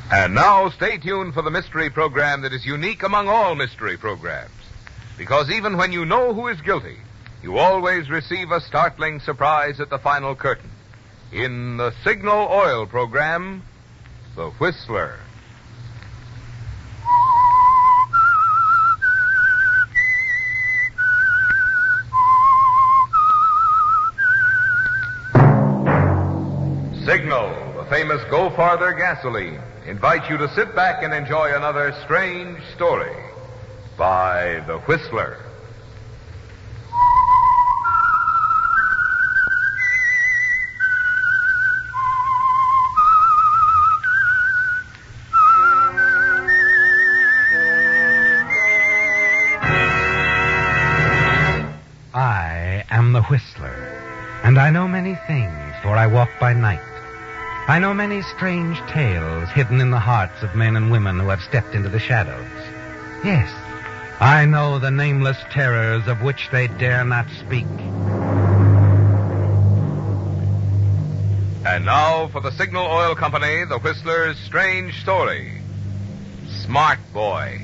And now, stay tuned for the mystery program that is unique among all mystery programs. Because even when you know who is guilty, you always receive a startling surprise at the final curtain. In the Signal Oil program, The Whistler. Signal, the famous Go Farther gasoline, invites you to sit back and enjoy another strange story by The Whistler. I am the Whistler, and I know many things, for I walk by night. I know many strange tales hidden in the hearts of men and women who have stepped into the shadows. Yes, I know the nameless terrors of which they dare not speak. And now for the Signal Oil Company, The Whistler's strange story. Smart Boy.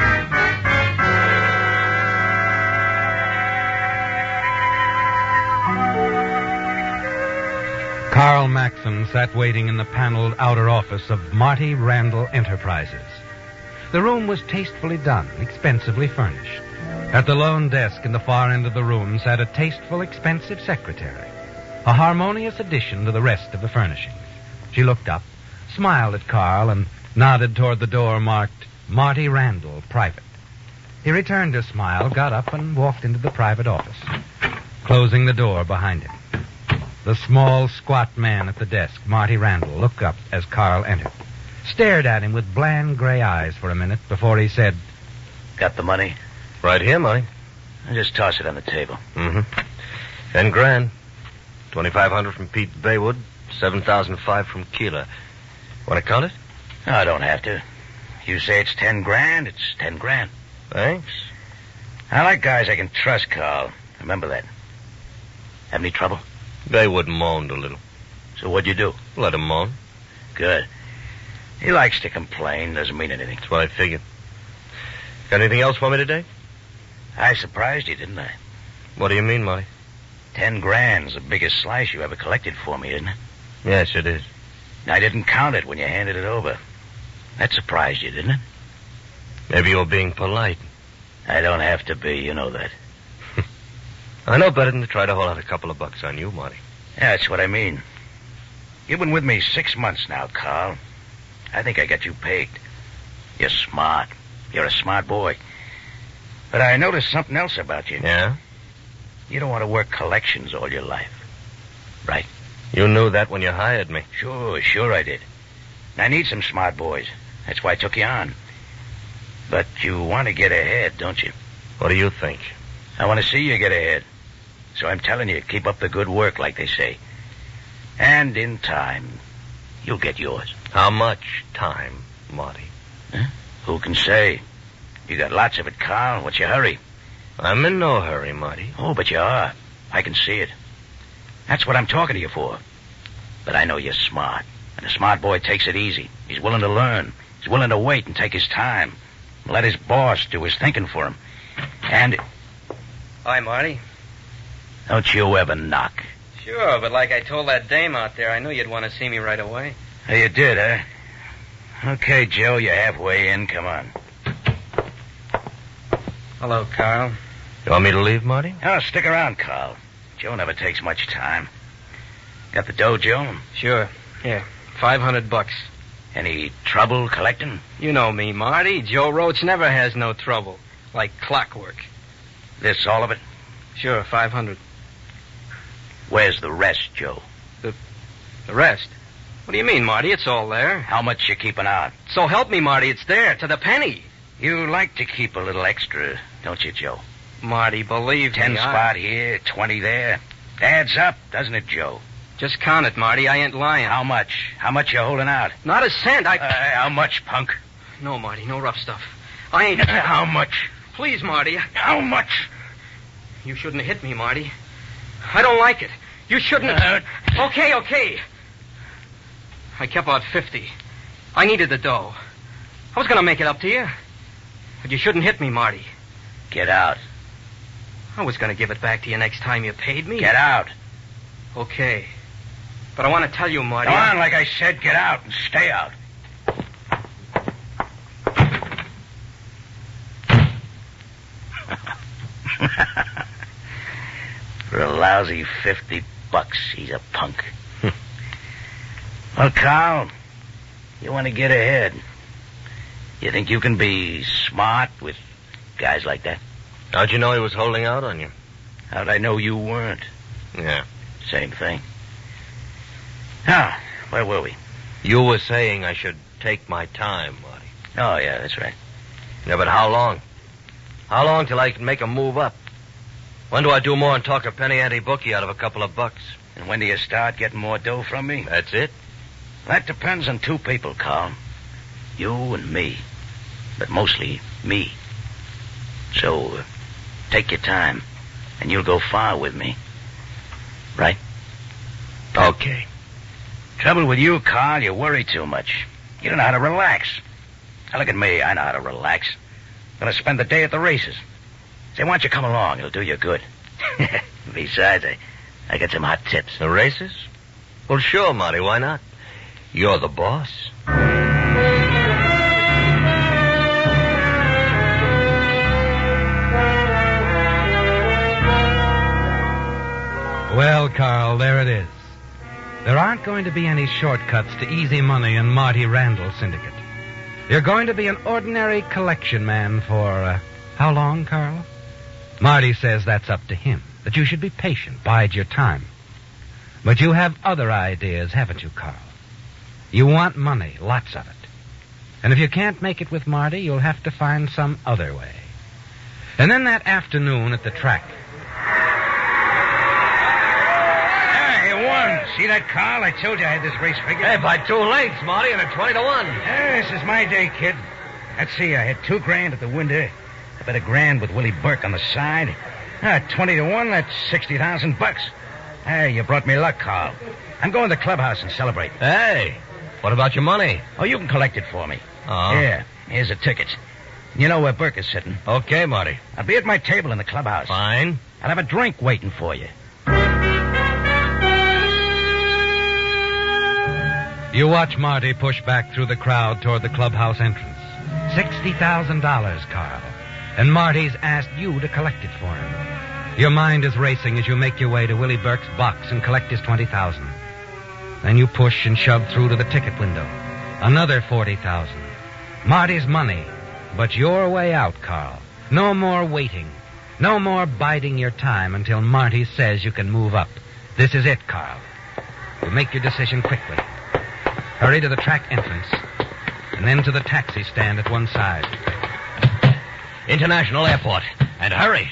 Carl Maxim sat waiting in the paneled outer office of Marty Randall Enterprises. The room was tastefully done, expensively furnished. At the lone desk in the far end of the room sat a tasteful, expensive secretary, a harmonious addition to the rest of the furnishings. She looked up, smiled at Carl, and nodded toward the door marked Marty Randall, Private. He returned her smile, got up, and walked into the private office, closing the door behind him. The small, squat man at the desk, Marty Randall, looked up as Carl entered, stared at him with bland gray eyes for a minute before he said, Got the money? Right here, Marty. I'll just toss it on the table. $10 grand. $2,500 from Pete Baywood, $7,005 from Keeler. Want to count it? No, I don't have to. You say it's 10 grand, it's 10 grand. Thanks. I like guys I can trust, Carl. Remember that. Have any trouble? Baywood moaned a little. So what'd you do? Let him moan. Good. He likes to complain, doesn't mean anything. That's what I figured. Got anything else for me today? I surprised you, didn't I? What do you mean, Marty? 10 grand's the biggest slice you ever collected for me, isn't it? Yes, it is. I didn't count it when you handed it over. That surprised you, didn't it? Maybe you're being polite. I don't have to be, you know that. I know better than to try to hold out a couple of bucks on you, Marty. Yeah, that's what I mean. You've been with me 6 months now, Carl. I think I got you pegged. You're smart. You're a smart boy. But I noticed something else about you. Yeah? You don't want to work collections all your life. Right? You knew that when you hired me. Sure I did. I need some smart boys. That's why I took you on. But you want to get ahead, don't you? What do you think? I want to see you get ahead. So I'm telling you, keep up the good work, like they say. And in time, you'll get yours. How much time, Marty? Huh? Who can say? You got lots of it, Carl. What's your hurry? I'm in no hurry, Marty. Oh, but you are. I can see it. That's what I'm talking to you for. But I know you're smart. And a smart boy takes it easy. He's willing to learn. He's willing to wait and take his time. Let his boss do his thinking for him. And... Hi, Marty. Don't you ever knock. Sure, but like I told that dame out there, I knew you'd want to see me right away. Oh, you did, huh? Okay, Joe, you're halfway in. Come on. Hello, Carl. You want me to leave, Marty? Oh, stick around, Carl. Joe never takes much time. Got the dough, Joe? Sure. Here, $500. Any trouble collecting? You know me, Marty. Joe Roach never has no trouble. Like clockwork. This all of it? Sure, 500. Where's the rest, Joe? The rest? What do you mean, Marty? It's all there. How much you keeping out? So help me, Marty. It's there, to the penny. You like to keep a little extra, don't you, Joe? Marty, believe 10 me. 10 spot here, 20 there. Adds up, doesn't it, Joe? Just count it, Marty. I ain't lying. How much? How much you holding out? Not a cent. How much, punk? No, Marty, no rough stuff. I ain't... How much? Please, Marty. How much? You shouldn't have hit me, Marty. I don't like it. You shouldn't have... Okay. I kept out 50. I needed the dough. I was going to make it up to you. But you shouldn't hit me, Marty. Get out. I was going to give it back to you next time you paid me. Get out. Okay. But I want to tell you, Marty. Go on, like I said, get out and stay out. For a lousy $50, he's a punk. Well, Carl, you want to get ahead. You think you can be smart with guys like that? How'd you know he was holding out on you? How'd I know you weren't? Yeah. Same thing. Now, where were we? You were saying I should take my time, Marty. Oh, yeah, that's right. Yeah, but how long? How long till I can make a move up? When do I do more than talk a penny ante bookie out of a couple of bucks? And when do you start getting more dough from me? That's it. That depends on two people, Carl. You and me. But mostly me. So, take your time, and you'll go far with me. Right? Okay. Trouble with you, Carl, you worry too much. You don't know how to relax. Now, look at me. I know how to relax. I'm going to spend the day at the races. Say, why don't you come along? It'll do you good. Besides, I got some hot tips. The races? Well, sure, Marty. Why not? You're the boss. Well, Carl, there it is. There aren't going to be any shortcuts to easy money and Marty Randall Syndicate. You're going to be an ordinary collection man for, how long, Carl? Marty says that's up to him, that you should be patient, bide your time. But you have other ideas, haven't you, Carl? You want money, lots of it. And if you can't make it with Marty, you'll have to find some other way. And then that afternoon at the track. See that, Carl? I told you I had this race figured. Hey, by 2 lengths, Marty, and a 20-1. This is my day, kid. Let's see, I had $2,000 at the window. I bet $1,000 with Willie Burke on the side. 20-1, that's $60,000. Hey, you brought me luck, Carl. I'm going to the clubhouse and celebrate. Hey, what about your money? Oh, you can collect it for me. Oh. Here, here's the tickets. You know where Burke is sitting. Okay, Marty. I'll be at my table in the clubhouse. Fine. I'll have a drink waiting for you. You watch Marty push back through the crowd toward the clubhouse entrance. $60,000, Carl. And Marty's asked you to collect it for him. Your mind is racing as you make your way to Willie Burke's box and collect his $20,000. Then you push and shove through to the ticket window. Another $40,000. Marty's money. But your way out, Carl. No more waiting. No more biding your time until Marty says you can move up. This is it, Carl. You make your decision quickly. Hurry to the track entrance, and then to the taxi stand at one side. International Airport. And hurry.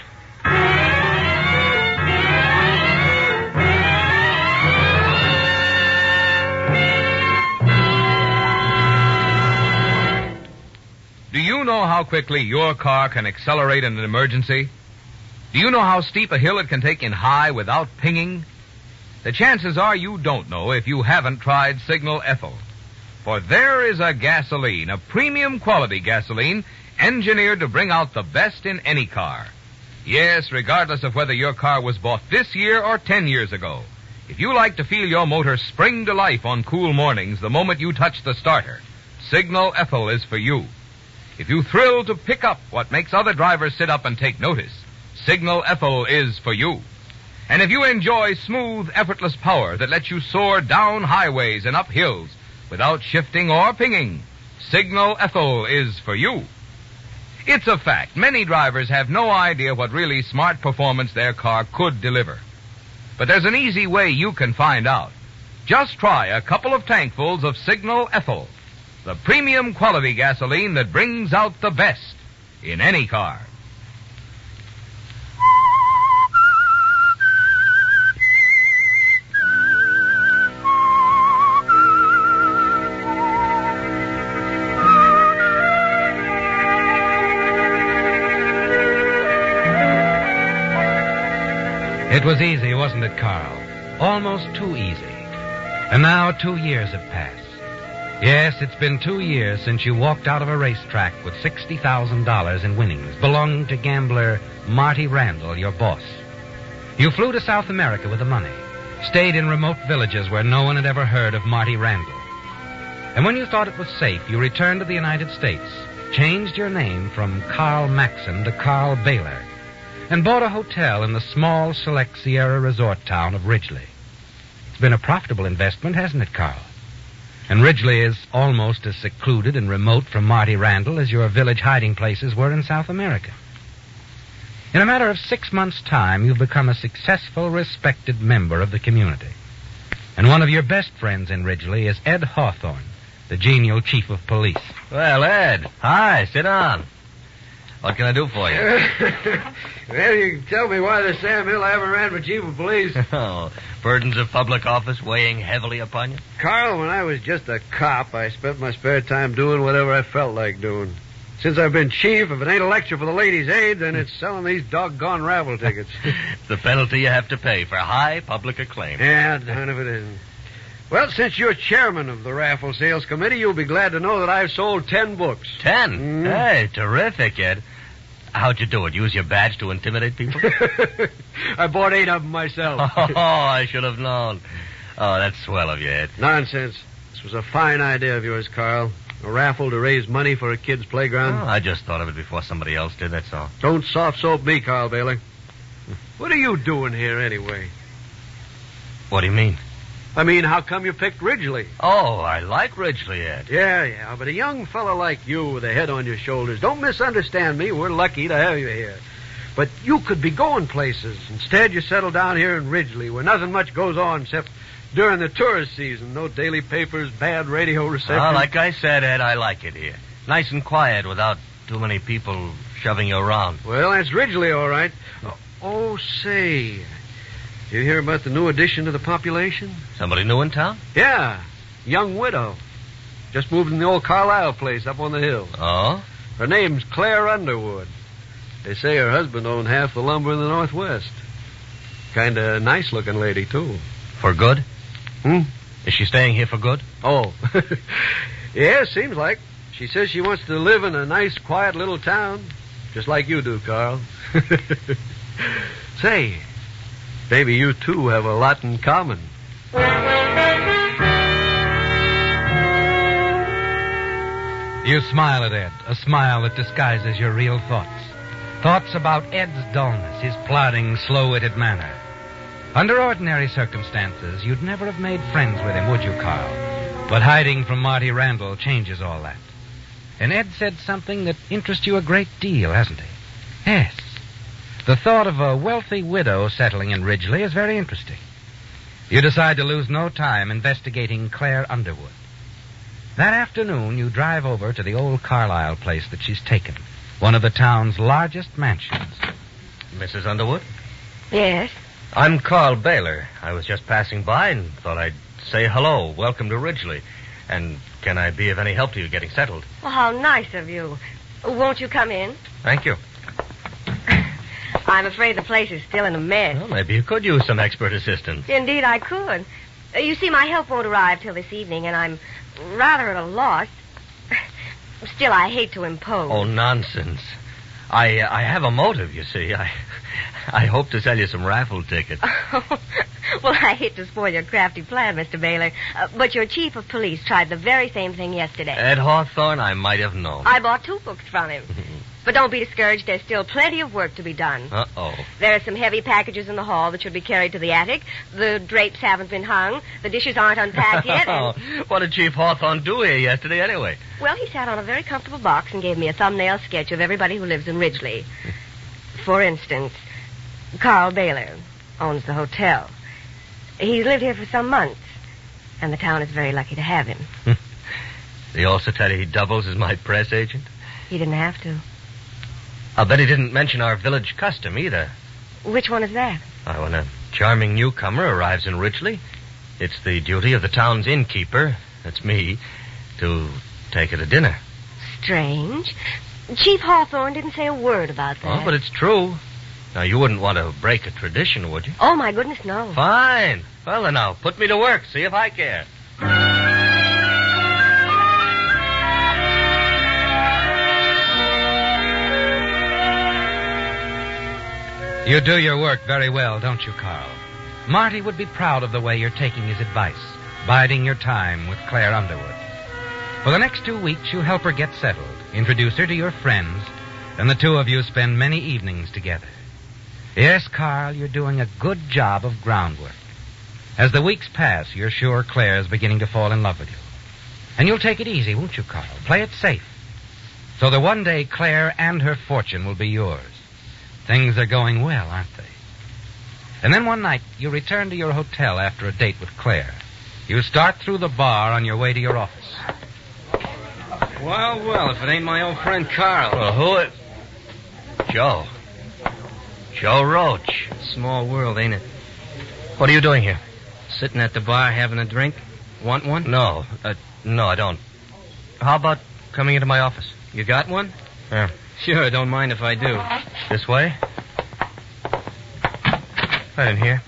Do you know how quickly your car can accelerate in an emergency? Do you know how steep a hill it can take in high without pinging? The chances are you don't know if you haven't tried Signal Ethyl. For there is a gasoline, a premium quality gasoline, engineered to bring out the best in any car. Yes, regardless of whether your car was bought this year or 10 years ago. If you like to feel your motor spring to life on cool mornings the moment you touch the starter, Signal Ethyl is for you. If you thrill to pick up what makes other drivers sit up and take notice, Signal Ethyl is for you. And if you enjoy smooth, effortless power that lets you soar down highways and up hills without shifting or pinging, Signal Ethyl is for you. It's a fact. Many drivers have no idea what really smart performance their car could deliver. But there's an easy way you can find out. Just try a couple of tankfuls of Signal Ethyl, the premium quality gasoline that brings out the best in any car. It was easy, wasn't it, Carl? Almost too easy. And now 2 years have passed. Yes, it's been 2 years since you walked out of a racetrack with $60,000 in winnings belonging to gambler Marty Randall, your boss. You flew to South America with the money, stayed in remote villages where no one had ever heard of Marty Randall. And when you thought it was safe, you returned to the United States, changed your name from Carl Maxson to Carl Baylor, and bought a hotel in the small, select Sierra resort town of Ridgely. It's been a profitable investment, hasn't it, Carl? And Ridgely is almost as secluded and remote from Marty Randall as your village hiding places were in South America. In a matter of 6 months' time, you've become a successful, respected member of the community. And one of your best friends in Ridgely is Ed Hawthorne, the genial chief of police. Well, Ed, hi, sit down. What can I do for you? Well, you can tell me why the Sam Hill I haven't ran for chief of police. Oh, burdens of public office weighing heavily upon you? Carl, when I was just a cop, I spent my spare time doing whatever I felt like doing. Since I've been chief, if it ain't a lecture for the ladies' aid, then it's selling these doggone raffle tickets. It's the penalty you have to pay for high public acclaim. Yeah, none of it isn't. Well, since you're chairman of the raffle sales committee, you'll be glad to know that I've sold 10 books. 10? Hey, terrific, Ed. How'd you do it? Use your badge to intimidate people? I bought 8 of them myself. Oh, I should have known. Oh, that's swell of you, Ed. Nonsense. This was a fine idea of yours, Carl. A raffle to raise money for a kid's playground. Oh, I just thought of it before somebody else did, that's all. Don't soft soap me, Carl Baylor. What are you doing here, anyway? What do you mean? I mean, how come you picked Ridgely? Oh, I like Ridgely, Ed. Yeah, but a young fellow like you with a head on your shoulders, don't misunderstand me. We're lucky to have you here. But you could be going places. Instead, you settle down here in Ridgely, where nothing much goes on except during the tourist season. No daily papers, bad radio reception. Well, like I said, Ed, I like it here. Nice and quiet without too many people shoving you around. Well, that's Ridgely, all right. Oh, say, you hear about the new addition to the population? Somebody new in town? Yeah, young widow. Just moved in the old Carlisle place up on the hill. Oh? Her name's Claire Underwood. They say her husband owned half the lumber in the Northwest. Kind of nice-looking lady, too. For good? Is she staying here for good? Oh. Yeah, seems like. She says she wants to live in a nice, quiet little town. Just like you do, Carl. Say, maybe you two have a lot in common. You smile at Ed, a smile that disguises your real thoughts. Thoughts about Ed's dullness, his plodding, slow-witted manner. Under ordinary circumstances, you'd never have made friends with him, would you, Carl? But hiding from Marty Randall changes all that. And Ed said something that interests you a great deal, hasn't he? Yes. The thought of a wealthy widow settling in Ridgely is very interesting. You decide to lose no time investigating Claire Underwood. That afternoon, you drive over to the old Carlisle place that she's taken, one of the town's largest mansions. Mrs. Underwood? Yes? I'm Carl Baylor. I was just passing by and thought I'd say hello. Welcome to Ridgely. And can I be of any help to you getting settled? Well, how nice of you. Won't you come in? Thank you. I'm afraid the place is still in a mess. Well, maybe you could use some expert assistance. Indeed, I could. You see, my help won't arrive till this evening, and I'm rather at a loss. Still, I hate to impose. Oh, nonsense. I have a motive, you see. I hope to sell you some raffle tickets. Well, I hate to spoil your crafty plan, Mr. Baylor, but your chief of police tried the very same thing yesterday. Ed Hawthorne, I might have known. I bought 2 books from him. But don't be discouraged. There's still plenty of work to be done. Uh-oh. There are some heavy packages in the hall that should be carried to the attic. The drapes haven't been hung. The dishes aren't unpacked yet. And... What did Chief Hawthorne do here yesterday, anyway? Well, he sat on a very comfortable box and gave me a thumbnail sketch of everybody who lives in Ridgely. For instance, Carl Baylor owns the hotel. He's lived here for some months, and the town is very lucky to have him. Did he also tell you he doubles as my press agent? He didn't have to. I'll bet he didn't mention our village custom either. Which one is that? When a charming newcomer arrives in Ridgely, it's the duty of the town's innkeeper, that's me, to take her to dinner. Strange. Chief Hawthorne didn't say a word about that. Oh, but it's true. Now, you wouldn't want to break a tradition, would you? Oh, my goodness, no. Fine. Well, then now, put me to work. See if I care. You do your work very well, don't you, Carl? Marty would be proud of the way you're taking his advice, biding your time with Claire Underwood. For the next 2 weeks, you help her get settled, introduce her to your friends, and the two of you spend many evenings together. Yes, Carl, you're doing a good job of groundwork. As the weeks pass, you're sure Claire's beginning to fall in love with you. And you'll take it easy, won't you, Carl? Play it safe. So that one day Claire and her fortune will be yours. Things are going well, aren't they? And then one night, you return to your hotel after a date with Claire. You start through the bar on your way to your office. Well, well, if it ain't my old friend Carl. Well, who it? Joe. Joe Roach. Small world, ain't it? What are you doing here? Sitting at the bar having a drink. Want one? No, I don't. How about coming into my office? You got one? Yeah. Sure, don't mind if I do. This way? Right in here.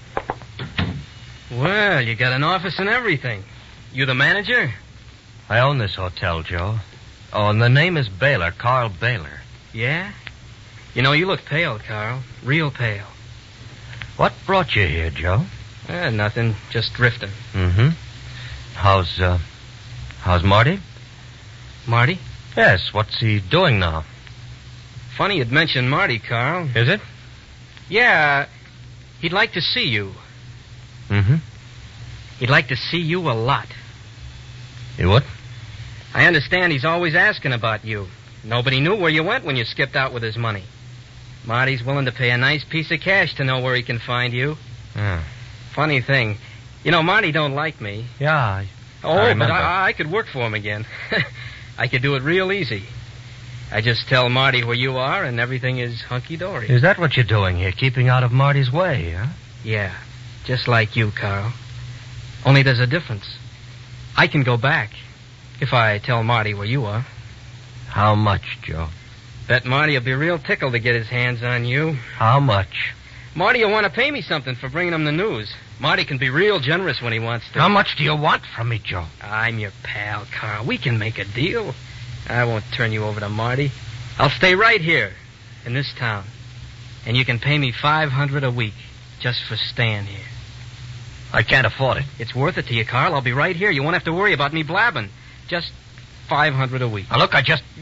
Well, you got an office and everything. You the manager? I own this hotel, Joe. Oh, and the name is Baylor, Carl Baylor. Yeah? You know, you look pale, Carl. Real pale. What brought you here, Joe? Nothing. Just drifting. Mm-hmm. How's Marty? Marty? Yes, what's he doing now? Funny you'd mention Marty, Carl. Is it? Yeah, he'd like to see you. Mm-hmm. He'd like to see you a lot. He would? I understand he's always asking about you. Nobody knew where you went when you skipped out with his money. Marty's willing to pay a nice piece of cash to know where he can find you. Yeah. Funny thing. You know, Marty don't like me. Yeah, but I could work for him again. I could do it real easy. I just tell Marty where you are, and everything is hunky-dory. Is that what you're doing here, keeping out of Marty's way, huh? Yeah, just like you, Carl. Only there's a difference. I can go back if I tell Marty where you are. How much, Joe? Bet Marty will be real tickled to get his hands on you. How much? Marty will want to pay me something for bringing him the news. Marty can be real generous when he wants to. How much do you want from me, Joe? I'm your pal, Carl. We can make a deal. I won't turn you over to Marty. I'll stay right here in this town. And you can pay me $500 a week just for staying here. I can't afford it. It's worth it to you, Carl. I'll be right here. You won't have to worry about me blabbing. Just $500 a week. Now, look,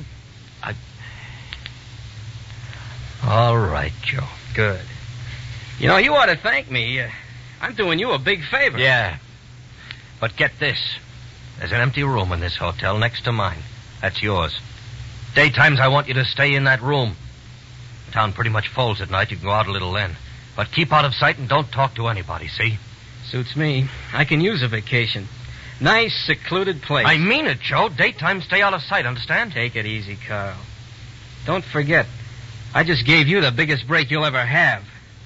All right, Joe. Good. You know, you ought to thank me. I'm doing you a big favor. Yeah. But get this. There's an empty room in this hotel next to mine. That's yours. Daytimes, I want you to stay in that room. The town pretty much folds at night. You can go out a little then. But keep out of sight and don't talk to anybody, see? Suits me. I can use a vacation. Nice, secluded place. I mean it, Joe. Daytime, stay out of sight, understand? Take it easy, Carl. Don't forget, I just gave you the biggest break you'll ever have.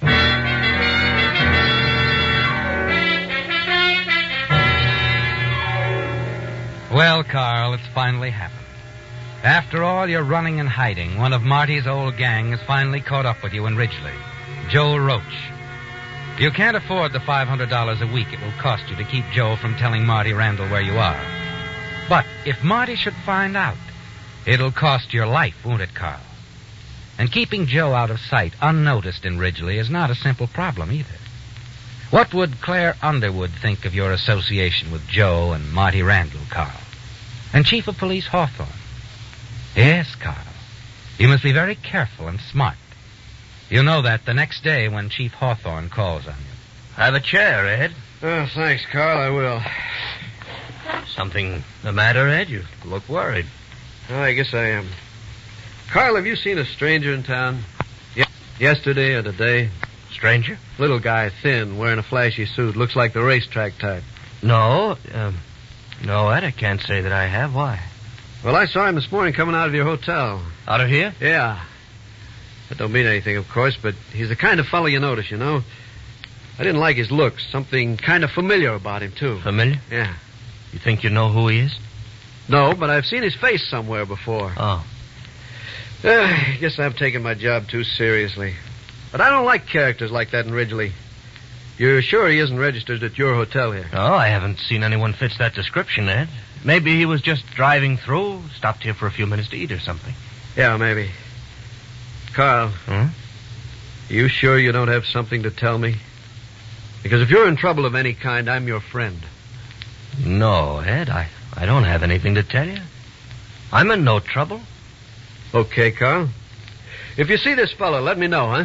Well, Carl, it's finally happened. After all your running and hiding, one of Marty's old gang has finally caught up with you in Ridgely. Joe Roach. You can't afford the $500 a week it will cost you to keep Joe from telling Marty Randall where you are. But if Marty should find out, it'll cost your life, won't it, Carl? And keeping Joe out of sight, unnoticed in Ridgely, is not a simple problem either. What would Claire Underwood think of your association with Joe and Marty Randall, Carl? And Chief of Police Hawthorne? Yes, Carl. You must be very careful and smart. You'll know that the next day when Chief Hawthorne calls on you. Have a chair, Ed. Oh, thanks, Carl. I will. Something the matter, Ed? You look worried. Oh, I guess I am. Carl, have you seen a stranger in town? Yesterday or today? Stranger? Little guy, thin, wearing a flashy suit. Looks like the racetrack type. No, Ed, I can't say that I have. Why? Well, I saw him this morning coming out of your hotel. Out of here? Yeah. That don't mean anything, of course, but he's the kind of fellow you notice, you know. I didn't like his looks. Something kind of familiar about him, too. Familiar? Yeah. You think you know who he is? No, but I've seen his face somewhere before. Oh. I guess I'm taking my job too seriously. But I don't like characters like that in Ridgely. You're sure he isn't registered at your hotel here? Oh, I haven't seen anyone fits that description, Ed. Maybe he was just driving through, stopped here for a few minutes to eat or something. Yeah, maybe. Carl. Hmm? You sure you don't have something to tell me? Because if you're in trouble of any kind, I'm your friend. No, Ed, I don't have anything to tell you. I'm in no trouble. Okay, Carl. If you see this fellow, let me know, huh?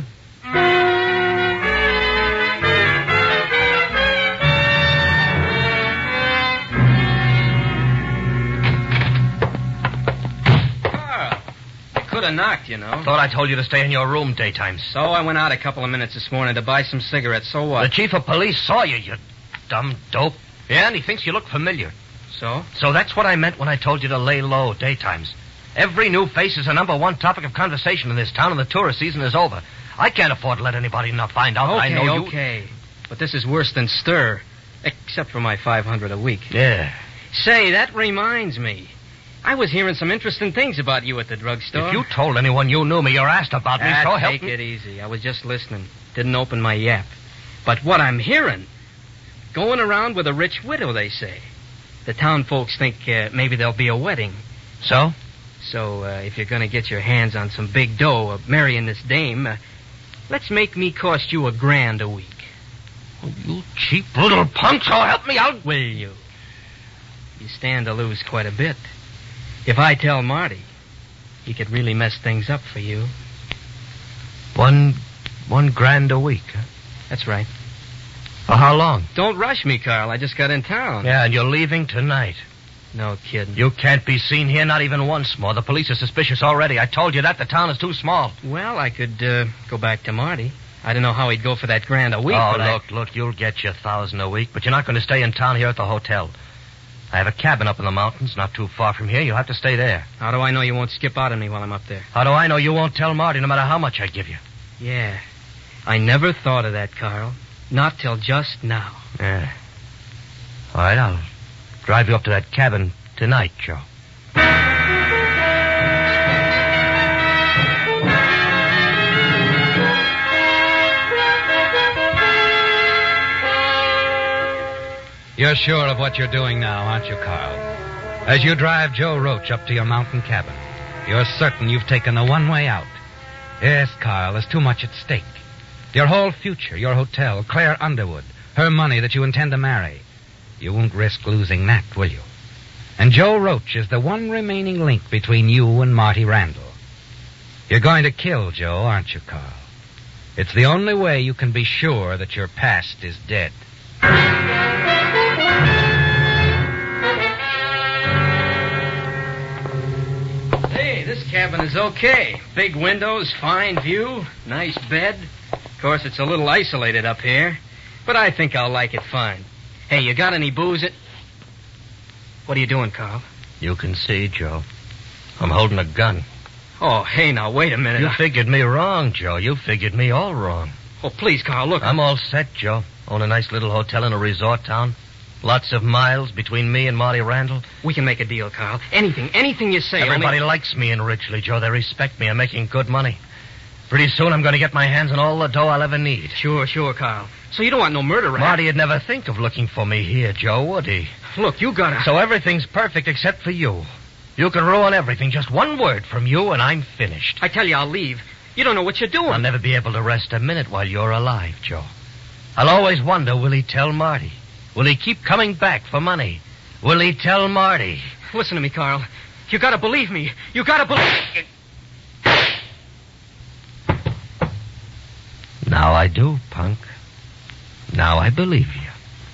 Carl, I could have knocked, you know. Thought I told you to stay in your room daytimes. So I went out a couple of minutes this morning to buy some cigarettes. So what? The chief of police saw you, you dumb dope. Yeah, and he thinks you look familiar. So? So that's what I meant when I told you to lay low daytimes. Every new face is a number one topic of conversation in this town, and the tourist season is over. I can't afford to let anybody not find out that I know you. Okay. But this is worse than stir. Except for my $500 a week. Yeah. Say, that reminds me. I was hearing some interesting things about you at the drugstore. If you told anyone you knew me or asked about me, so help Take me. it easy. I was just listening. Didn't open my yap. But what I'm hearing, going around with a rich widow, they say. The town folks think maybe there'll be a wedding. So? So, if you're going to get your hands on some big dough of marrying this dame, let's make me cost you $1,000 a week. Oh, you cheap little punk, so help me out. Will you? You stand to lose quite a bit. If I tell Marty, he could really mess things up for you. $1,000 a week, huh? That's right. For how long? Don't rush me, Carl. I just got in town. Yeah, and you're leaving tonight. No kidding. You can't be seen here, not even once more. The police are suspicious already. I told you that. The town is too small. Well, I could go back to Marty. I don't know how he'd go for that $1,000 a week. Oh, look, you'll get your $1,000 a week, but you're not going to stay in town here at the hotel. I have a cabin up in the mountains, not too far from here. You'll have to stay there. How do I know you won't skip out on me while I'm up there? How do I know you won't tell Marty no matter how much I give you? Yeah. I never thought of that, Carl. Not till just now. Yeah. All right, I'll drive you up to that cabin tonight, Joe. You're sure of what you're doing now, aren't you, Carl? As you drive Joe Roach up to your mountain cabin, you're certain you've taken the one way out. Yes, Carl, there's too much at stake. Your whole future, your hotel, Claire Underwood, her money that you intend to marry. You won't risk losing that, will you? And Joe Roach is the one remaining link between you and Marty Randall. You're going to kill Joe, aren't you, Carl? It's the only way you can be sure that your past is dead. Hey, this cabin is okay. Big windows, fine view, nice bed. Of course, it's a little isolated up here, but I think I'll like it fine. Hey, you got any booze? What are you doing, Carl? You can see, Joe. I'm holding a gun. Oh, hey, now, wait a minute. You figured me wrong, Joe. You figured me all wrong. Oh, please, Carl, look. I'm all set, Joe. Own a nice little hotel in a resort town. Lots of miles between me and Marty Randall. We can make a deal, Carl. Anything you say. Everybody likes me in Ridgely, Joe. They respect me. I'm making good money. Pretty soon I'm going to get my hands on all the dough I'll ever need. Sure, Carl. So you don't want no murder rap? Marty'd never think of looking for me here, Joe, would he? Look, you gotta... So everything's perfect except for you. You can ruin everything. Just one word from you and I'm finished. I tell you, I'll leave. You don't know what you're doing. I'll never be able to rest a minute while you're alive, Joe. I'll always wonder, will he tell Marty? Will he keep coming back for money? Will he tell Marty? Listen to me, Carl. You gotta believe me. You gotta believe... Now I do, punk. Now I believe you.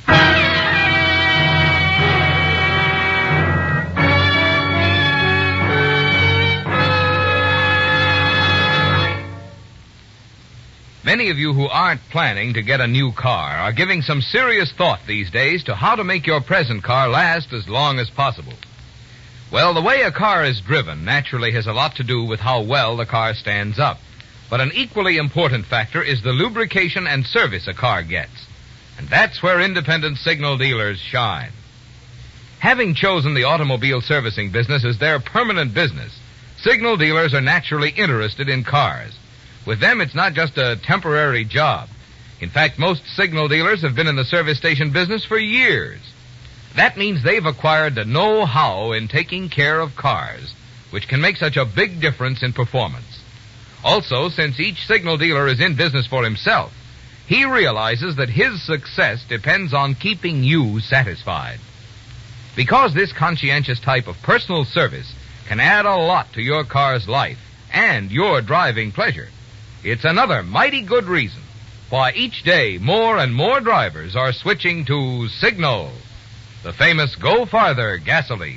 Many of you who aren't planning to get a new car are giving some serious thought these days to how to make your present car last as long as possible. Well, the way a car is driven naturally has a lot to do with how well the car stands up. But an equally important factor is the lubrication and service a car gets. And that's where independent signal dealers shine. Having chosen the automobile servicing business as their permanent business, signal dealers are naturally interested in cars. With them, it's not just a temporary job. In fact, most signal dealers have been in the service station business for years. That means they've acquired the know-how in taking care of cars, which can make such a big difference in performance. Also, since each signal dealer is in business for himself, he realizes that his success depends on keeping you satisfied. Because this conscientious type of personal service can add a lot to your car's life and your driving pleasure, it's another mighty good reason why each day more and more drivers are switching to Signal, the famous Go Farther gasoline.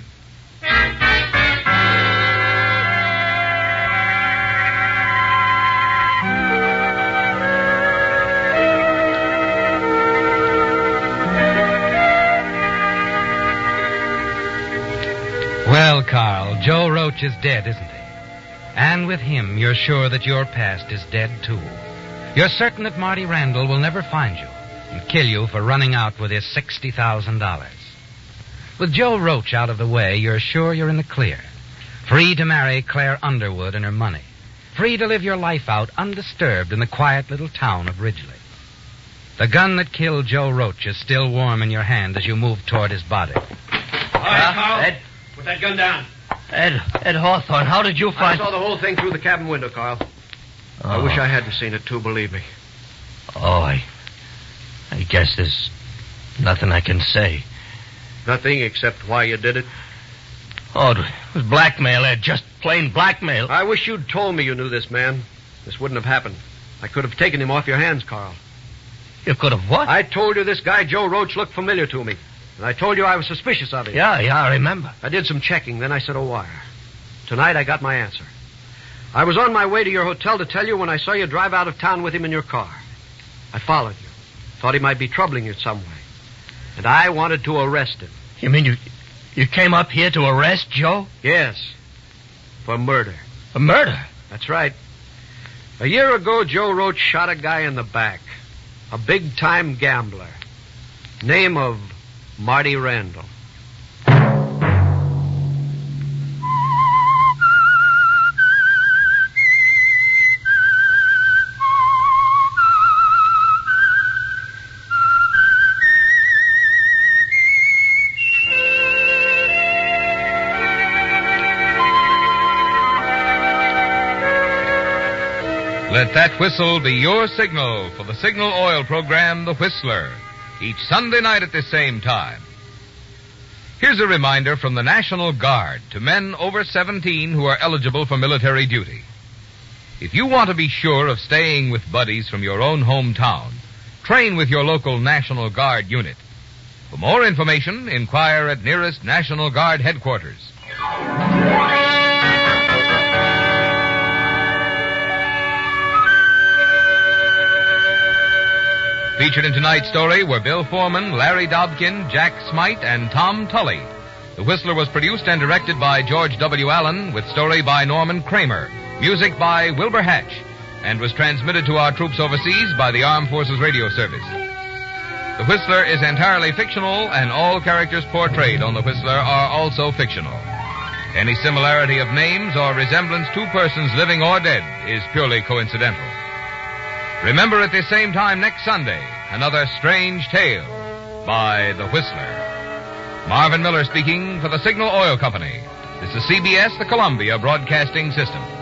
Well, Carl, Joe Roach is dead, isn't he? And with him, you're sure that your past is dead, too. You're certain that Marty Randall will never find you and kill you for running out with his $60,000. With Joe Roach out of the way, you're sure you're in the clear. Free to marry Claire Underwood and her money. Free to live your life out undisturbed in the quiet little town of Ridgely. The gun that killed Joe Roach is still warm in your hand as you move toward his body. All right, Carl. Ed? Put that gun down. Ed Hawthorne, how did you find... I saw the whole thing through the cabin window, Carl. Oh. I wish I hadn't seen it, too, believe me. Oh, I guess there's nothing I can say. Nothing except why you did it? Oh, it was blackmail, Ed. Just plain blackmail. I wish you'd told me you knew this man. This wouldn't have happened. I could have taken him off your hands, Carl. You could have what? I told you this guy, Joe Roach, looked familiar to me. And I told you I was suspicious of him. Yeah, I remember. I did some checking, then I sent a wire. Tonight I got my answer. I was on my way to your hotel to tell you when I saw you drive out of town with him in your car. I followed you. Thought he might be troubling you some way. And I wanted to arrest him. You mean you came up here to arrest Joe? Yes. For murder. For murder? That's right. A year ago, Joe Roach shot a guy in the back. A big-time gambler. Name of Marty Randall. Let that whistle be your signal for the Signal Oil program, The Whistler, each Sunday night at this same time. Here's a reminder from the National Guard to men over 17 who are eligible for military duty. If you want to be sure of staying with buddies from your own hometown, train with your local National Guard unit. For more information, inquire at nearest National Guard headquarters. Featured in tonight's story were Bill Foreman, Larry Dobkin, Jack Smite, and Tom Tully. The Whistler was produced and directed by George W. Allen, with story by Norman Kramer, music by Wilbur Hatch, and was transmitted to our troops overseas by the Armed Forces Radio Service. The Whistler is entirely fictional, and all characters portrayed on The Whistler are also fictional. Any similarity of names or resemblance to persons living or dead is purely coincidental. Remember at this same time next Sunday, another strange tale by The Whistler. Marvin Miller speaking for the Signal Oil Company. This is CBS, the Columbia Broadcasting System.